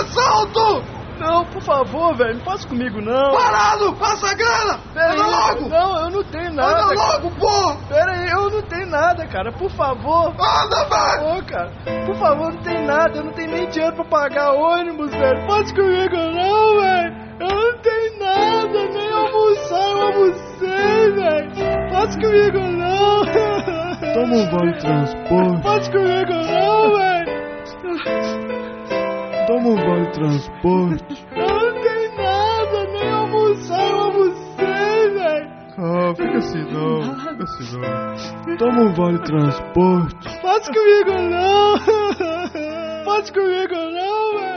assalto! Não, por favor, velho, não faça comigo, não. Parado! Passa a grana! Anda logo! Não, eu não tenho nada. Anda logo, porra! Pera aí, eu não tenho nada, cara, por favor. Anda, velho! Ô, cara, por favor, não tem nada. Eu não tenho nem dinheiro pra pagar ônibus, velho. Faça comigo, não, velho. Eu não tenho nada, nem almoçar, eu almocei, velho. Faça comigo, não. Toma um vale transporte. Faça comigo, não, velho. Toma um vale transporte. Eu não tenho nada, nem almoçar, eu almocei, velho. Ah, fica assim não, fica assim não. Toma um vale transporte. Faça comigo, não. Faça comigo, não, velho.